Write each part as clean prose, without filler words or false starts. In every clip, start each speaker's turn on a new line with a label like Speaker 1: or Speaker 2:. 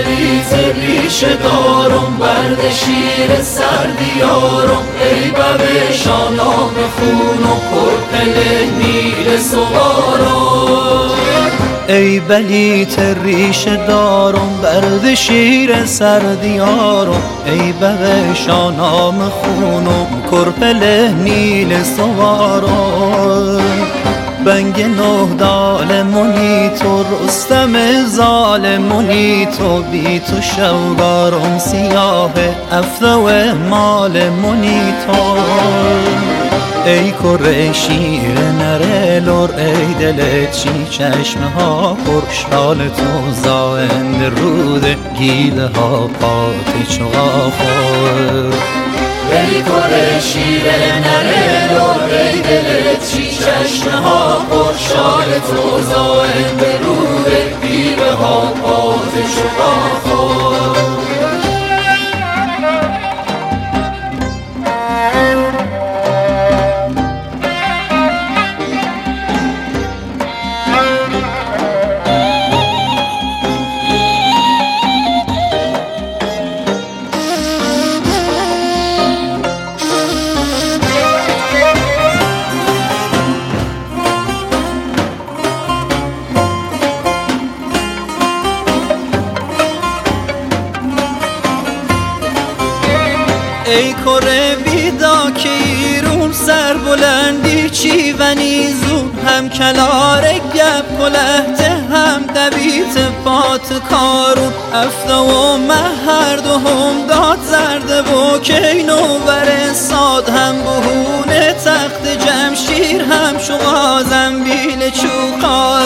Speaker 1: بلیت ریشه دارم، برد شیر سردیارم، ای ببه شانام خون و پرپل نیل سوارم.
Speaker 2: ای بلیت ریشه دارم، برد شیر سردیارم، ای ببه شانام خونم کرپل نیل سوارم. بنگ نه دالمونی تو، رستم ظالمونی تو، بی تو شوگارم سیاه افته و مالمونی تو. ای کره شیر نره لور، ای دل چی چشمه ها پرشال تو، زاند رود گیله ها پاتی چغافر.
Speaker 1: ای کره شیر نره لور، ای دل چی چشمه ها پرشال تو، زاند رود گیله ها پاتی چغافر.
Speaker 2: ای کره بیدا که ایرون، سر بلندی چی و نیزون، هم کلار گپ کلهته هم دویت پات کارون. افته و مهر دو هم داد زرده و کینو بر ساد، هم بهونه تخت جمشیر هم شما زنبیل چوقات.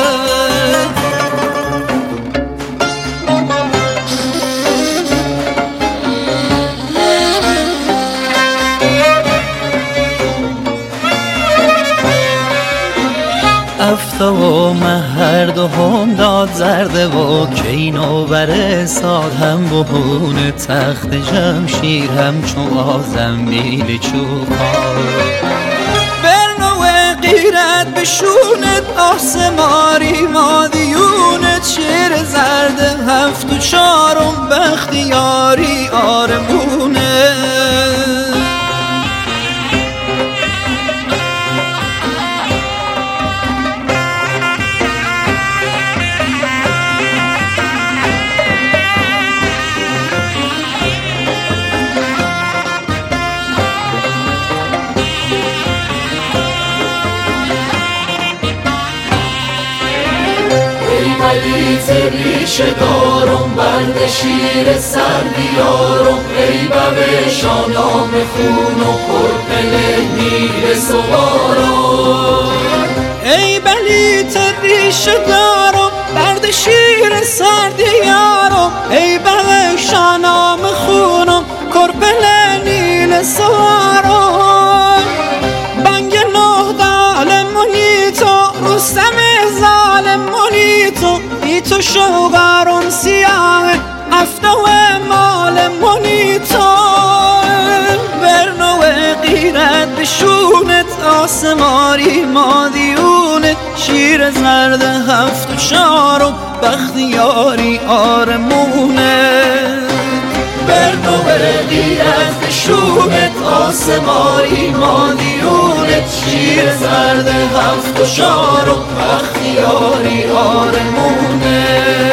Speaker 2: افته و مهر دو هم داد زرده و کینو بر ساد، هم بهون تخت جمشیر هم چو زنبیل چوبان. برنو غیرت بشونت آسماری مادیونت، شیر زرده هفت و چارم بختیاری آرمونه.
Speaker 1: بلیت ریشه دارم، برد شیر سردیارم، ای ببه شانام خون و کرپل نیل سوارم.
Speaker 2: ای بلیت ریشه دارم، برد شیر سردیارم، ای ببه شانام خونم کرپل نیل سوارم. بنگ نه دالمونی تو، رستم ظالمونی تو، بی تو شوگارم سیاه افته و مالمونی تو. برنو غیرت بشونت آسماری مادیونت، شیر زرد هفت و چارم بختیاری آرمونه.
Speaker 1: برنو غیرت بشونت آسماری مادیونت، شیر زرد هفت و چارم بختیاری آرمونه.